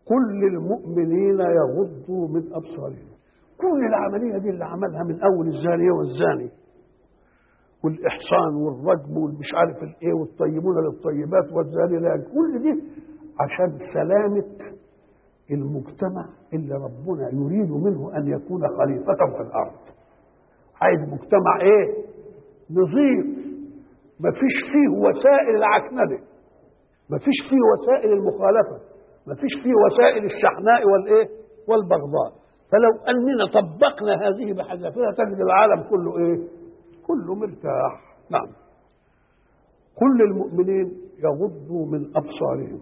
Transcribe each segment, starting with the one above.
كل المؤمنين يغضوا من أبصارهم. كل العملية دي اللي عملها من أول الزانية والزاني والإحصان والرجم والمش عارف الإيه والطيبون للطيبات والزاني لا، كل دي عشان سلامة المجتمع اللي ربنا يريد منه أن يكون خليفة في الأرض. عايز مجتمع إيه؟ نظيف، ما فيش فيه وسائل العكننة، ما فيش فيه وسائل المخالفة، ما فيش فيه وسائل الشحناء والإيه؟ والبغضاء. فلو أننا طبقنا هذه بحذافيرها تجد العالم كله إيه؟ كله مرتاح. نعم. كل المؤمنين يغضوا من أبصارهم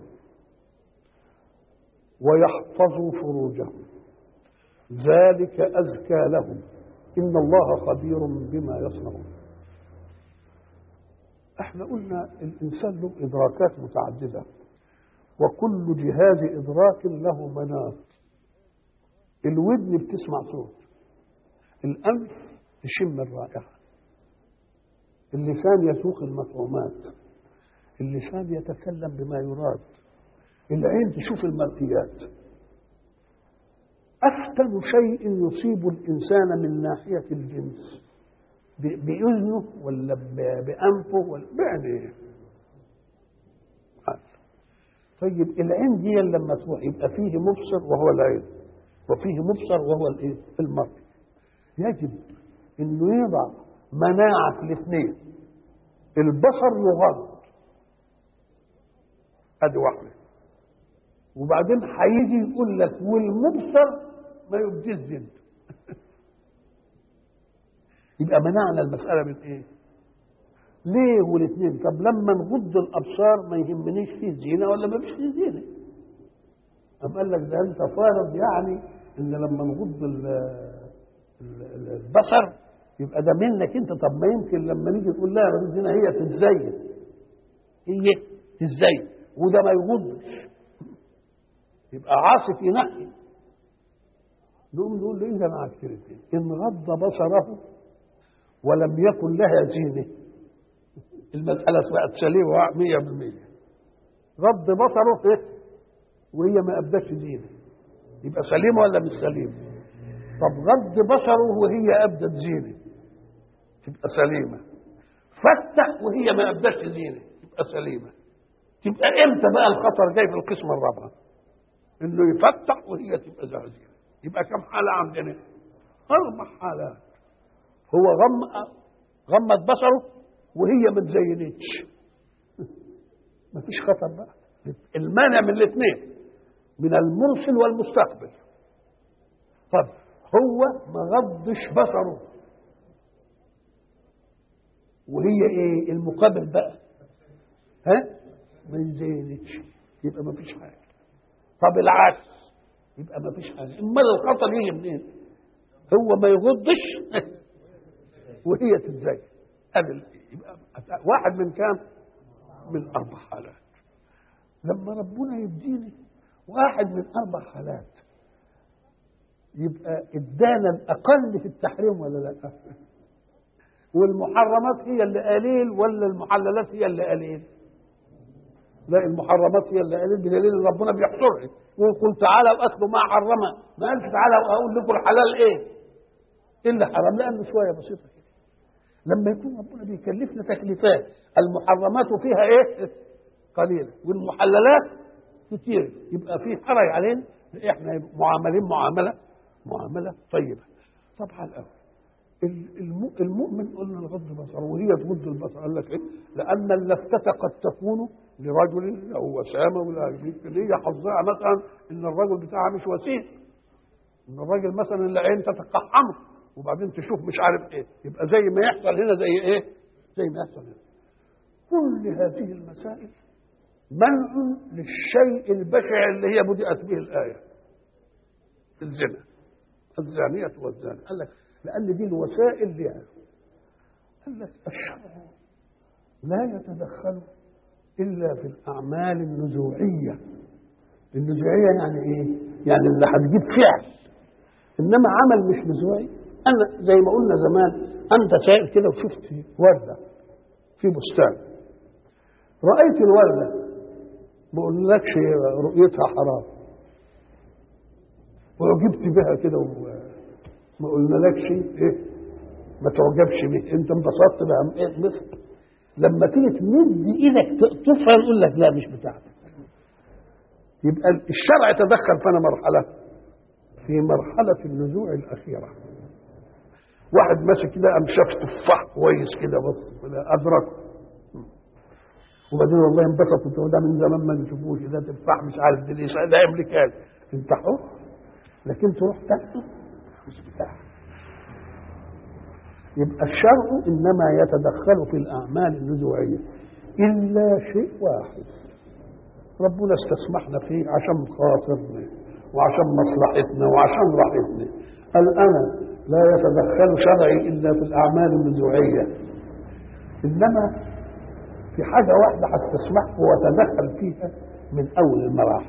ويحفظوا فروجهم ذلك أزكى لهم إن الله خبير بما يصنعون. احنا قلنا الإنسان له إدراكات متعددة، وكل جهاز إدراك له مناط. الودن بتسمع صوت، الأنف تشم الرائحة، اللسان يسوق المفهومات، اللسان يتكلم بما يراد، العين تشوف المرئيات. أفتن شيء يصيب الإنسان من ناحية الجنس بأذنه ولا بأنفه ولا بعينيه. طيب العين دي لما تروح يبقى فيه مبصر وهو العين، وفيه مبصر وهو الايه؟ المرء. يجب انه يضع مناعة في الاثنين. البصر يغض، ادي واحدة، وبعدين هيجي يقول لك والمبصر ما يبديش زين. يبقى منعنا المسألة من ايه؟ ليه والاثنين؟ طب لما نغض الابصار ما يهمنيش فيه زينة ولا ما فيش فيه زينة. أم قال لك ده انت فارض يعني ان لما نغض البصر يبقى ده منك انت. طب ما يمكن لما نيجي نقول لها ما زينة هي تتزين، هي تتزين وده ما يغضش، يبقى عاصف ينقي. نقوم نقول له اذا معك كلمتين، ان غض بصره ولم يكن لها زينه المسألة بقت سليمة 100%. غض بصره إيه؟ وهي ما أبدتش زينة يبقى سليمة ولا مش سليمة؟ طب غض بصره وهي أبدت زينة تبقى سليمة. فتح وهي ما أبدتش زينة تبقى سليمة. تبقى إمتى بقى الخطر جاي في القسمة الرابعة؟ إنه يفتح وهي تبقى زينة. يبقى كم حالة عندنا؟ 4 حالات. هو غمض بصره وهي ما تزينتش، مفيش خطر بقى. المانع من الاثنين، من المرسل والمستقبل. طب هو ما غضش بصره وهي ايه المقابل بقى؟ ما زينتش، يبقى مفيش حاجه. طب العكس يبقى مفيش حاجه. امال الخطر يجي منين؟ هو ما يغضش وهي تتزين. يبقى واحد من كام؟ من 4 حالات. لما ربنا يديني واحد من 4 حالات يبقى ادانا الاقل في التحريم ولا لا؟ والمحرمات هي اللي قليل ولا المحللات هي اللي قليل؟ لا، المحرمات هي اللي قليل بدليل ان ربنا بيحصرها ويقول تعالوا واكلوا ما حرمه. ما قالش تعالوا اقول لكم الحلال ايه اللي حرام، لانه شويه بسيطه كده. لما يكون ربنا بيكلفنا تكليفات المحرمات فيها ايه؟ قليله، والمحللات كتير، يبقى في حرج علينا احنا معاملين معامله طيبه. طبعا المؤمن قلنا الغض البصر وهي تغض البصر. قال لك ايه؟ لان اللفتة قد تكون لرجل او وسامه ولا هي حظها مثلا ان الرجل بتاعها مش وسيم، ان الراجل مثلا العين تتقحمه وبعدين تشوف مش عارف ايه، يبقى زي ما يحصل هنا زي ايه؟ زي ما يحصل هنا. كل هذه المسائل منع للشيء البشع اللي هي بدأت به الآية، الزنا، الزانية والزاني. قال لك لأن دي الوسائل لها. قال لك الشرع لا يتدخل إلا في الأعمال النزوعية. النزوعية يعني إيه؟ يعني اللي هتجيب فعل، إنما عمل مش نزوعي. أنا زي ما قلنا زمان، أنت سائل كده وشفت وردة في بستان، رأيت الوردة ما قلناكش رؤيتها حرام، وعجبت بها كده وما قلنا لكش ايه ما تعجبش به، انت انبسطت بها ايه مثل لما تيجي تمد ايدك تقطفها نقول لك لا مش بتاعتك. يبقى الشرع تدخل فانا مرحله في مرحله النزوع الاخيره. واحد ماشي كده قام شاف تفاح كويس كده بص كده ادركه، وبعدين والله انبسط ده من زمان ما نشوفوش ده تفاح مش عارف ده ليه ده امريكاني، انت حر لكن تروح تاكله مش بتاعك. يبقى الشرع انما يتدخل في الاعمال النزوعيه الا شيء واحد ربنا استسمحنا فيه عشان خاطرنا وعشان مصلحتنا وعشان راحتنا. قال انا لا يتدخل شرعي الا في الاعمال النزوعيه، انما في حاجه واحده هستسمحه واتدخل فيها من اول المراحل.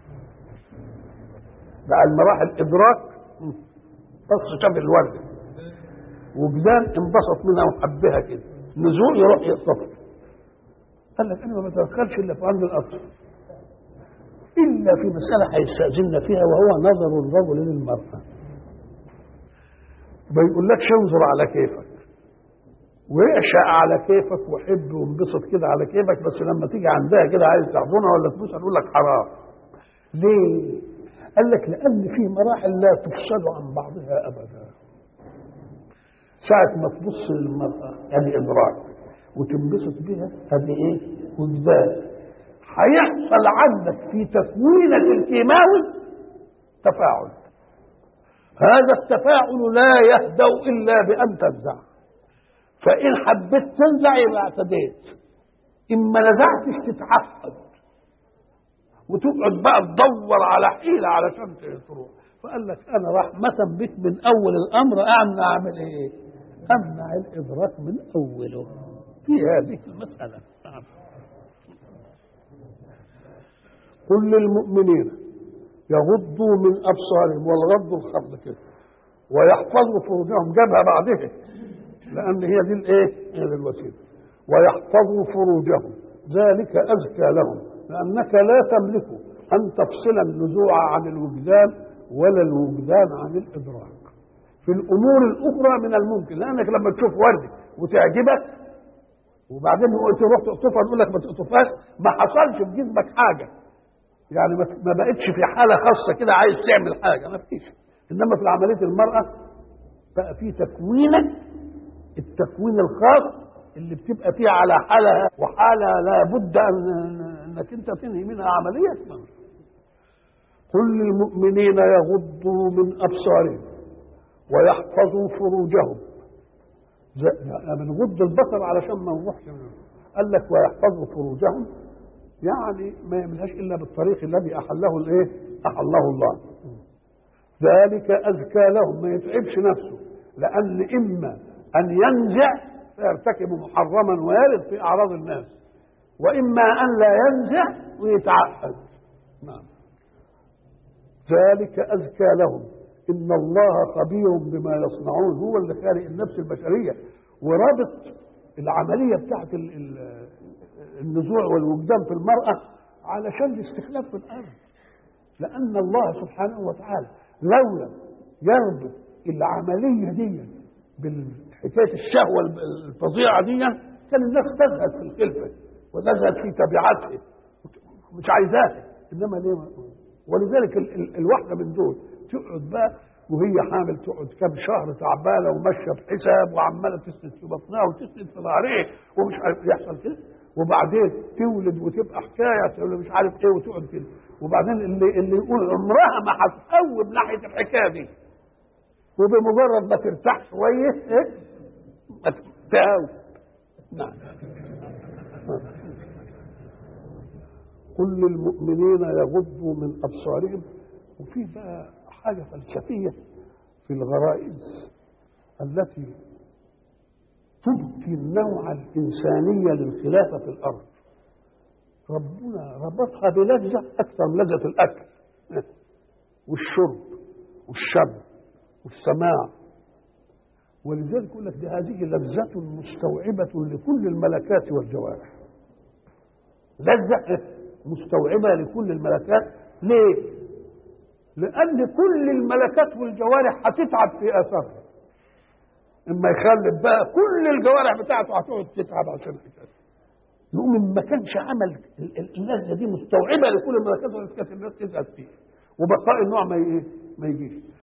بقى المراحل ادراك بص شاف الورده وجدان انبسط منها وحبها كده، نزوع يروح يقطفها. قال لك انا ما بتدخلش الا في عند الاطفال الا في مساله هيستاذن فيها وهو نظر الرجل للمراه. ما يقولكش انظر على كيفك ويعشق على كيفك وحب وانبسط كده على كيفك، بس لما تيجي عندها كده عايز تحضنها ولا تبوسها تقول لك حرام. ليه؟ قال لك لان في مراحل لا تفصل عن بعضها ابدا. ساعة ما تبص للمرأة هذه إدراك وتنبسط بها هذه إيه؟ وجدان. هيحصل عندك في تكوينك الكيماوي تفاعل. هذا التفاعل لا يهدأ إلا بأن تنزع. فإن حبيت تنزع يبقى اعتديت، إما نزعتش تتعقد وتقعد بقى تدور على حيلة علشان تروح. فقال لك أنا رحمة بك من أول الأمر أعمل إيه؟ أمنع الإدراك من أوله في هذه المسألة. قل للمؤمنين يغضوا من أبصارهم، والغض الخفض كده، ويحفظوا فروجهم، جابها بعدها لأن هي دي الإيه؟ هي دي الوسيلة. ويحفظوا فروجهم ذلك أزكى لهم، لأنك لا تملك أن تفصل النزوع عن الوجدان ولا الوجدان عن الإدراك. في الامور الاخرى من الممكن، لانك لما تشوف ورده وتعجبك وبعدين تروح تقطفها تقول لك ما تقطفهاش، ما حصلش في جسمك حاجه، يعني ما بقتش في حاله خاصه كده عايز تعمل حاجه، ما فيش. انما في عمليه المراه بقى في تكوينك التكوين الخاص اللي بتبقى فيه على حالها وحاله لا بد انك انت تنهي منها عمليه اسمها. قل للمؤمنين يغضوا من ابصارهم ويحفظوا فروجهم. بنغض البصر علشان ما نروحش. قال لك ويحفظوا فروجهم يعني ما يعملهاش الا بالطريق الذي احله الايه؟ احله الله. ذلك ازكى لهم، ما يتعبش نفسه، لان اما ان ينزع فيرتكب محرما ويرد في اعراض الناس، واما ان لا ينزع ويتعقد. نعم. ذلك ازكى لهم إن الله خبير بما يصنعون. هو اللي خالق النفس البشرية ورابط العملية بتاعت النزوع والوجدان في المرأة علشان الاستخلاف في الأرض، لأن الله سبحانه وتعالى لولا يربط العملية دي بالحكاية الشهوة الفظيعة دي كان الناس تزهد في الخلفة وتزهد في تبعاتها مش عايزاها. إنما ليه؟ ولذلك الواحدة من دول تقعد بقى وهي حامل تقعد كام شهر تعبانه وماشيه بحساب وعماله تسند في بطنها وتسند في ظهرها ومش عارف يحصل كده، وبعدين تولد وتبقى حكايه تقول مش عارف ايه وتقعد كده، وبعدين اللي يقول عمرها ما هتقوم ناحيه الحكايه دي، وبمجرد ما ترتاح شويه ايه تقوم. نعم. قل للمؤمنين يغضوا من ابصارهم. وفي بقى حاجة فلسفية في الغرائز التي تبقي النوع الإنسانية للخلافة في الأرض. ربنا ربطها بلذة أكثر من لذة الأكل والشرب والشم والسماع، ولذلك يقول لك هذه لذة مستوعبة لكل الملكات والجوارح. لذة مستوعبة لكل الملكات. ليه؟ لأن كل الملكات والجوارح هتتعب في آثارها. اما يخلف بقى كل الجوارح بتاعته هتقعد تتعب عشان الحكايه. يقوم ما كانش عمل اللذه دي مستوعبه لكل الملكات والحكايات الناس تزهد فيها، وبقاء النوع ما يجيش.